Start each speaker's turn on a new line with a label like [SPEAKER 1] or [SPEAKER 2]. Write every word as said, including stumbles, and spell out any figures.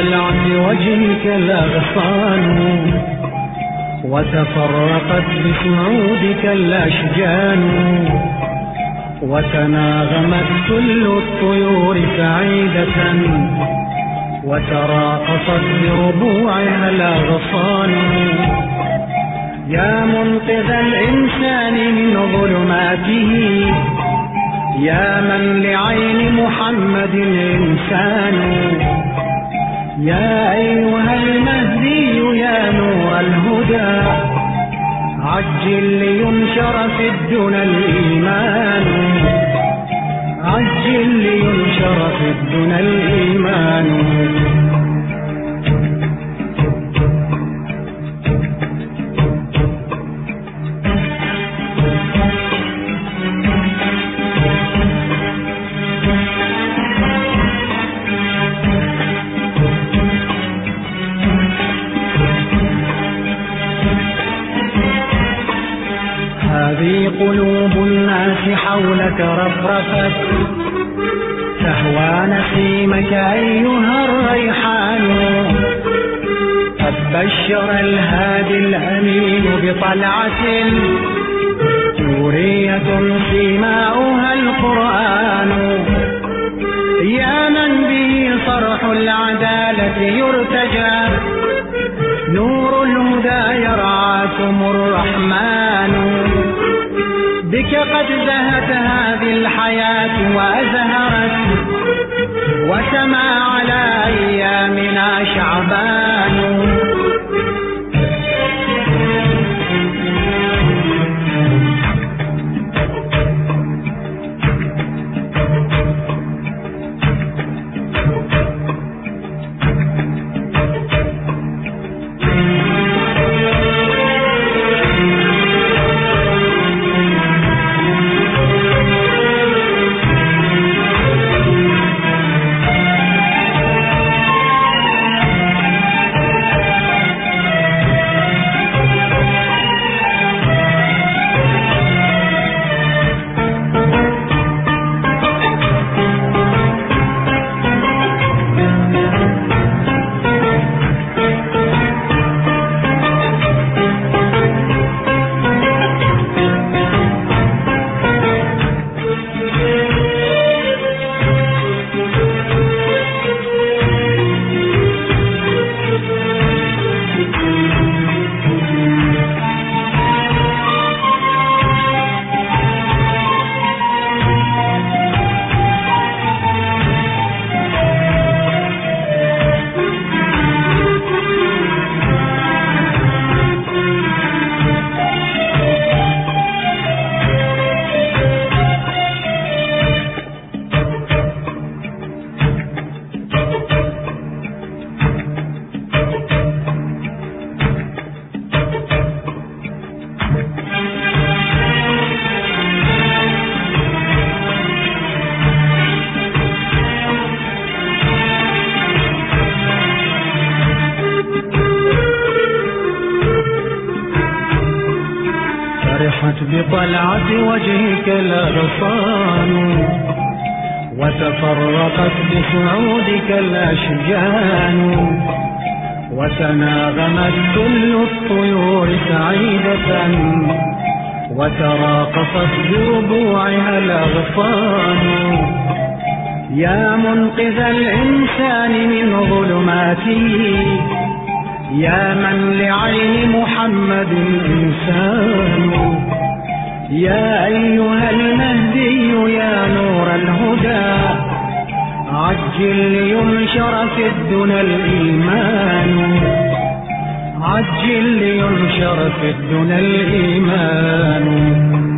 [SPEAKER 1] بطلعة وجهك الأغصان، وتفرقت بصعودك الأشجان، وتناغمت كل الطيور سعيدة، وتراقصت بربوعها الأغصان. يا منقذ الإنسان من ظلماته، يا من لعين محمد إنسان، يا أيها المهدي يا نور الهدى، عجل لينشر في الدنى الإيمان، عجل لينشر في الدنى الإيمان. هذه قلوب الناس حولك رفرفت، تهوى نسيمك أيها الريحان. قد بشر الهادي الأمين بطلعة نورية سيماؤها القرآن. يا من به صرح العدالة يرتجى، نور الهدى يرعاكم الرحمن. بك قد زهت هذه الحياة وأزهرت، وسما على أيامنا شعبان. بطلعة وجهك الأغصان، وتفرقت بصعودك الأشجان، وتناغمت كل الطيور سعيدة، وتراقصت بربوعها الأغصان. يا منقذ الإنسان من ظلماته، يا من لعين محمد إنسان، يا أيها المهدي يا نور الهدى، عجل لينشر في الدنى الإيمان، عجل لينشر في الدنى الإيمان.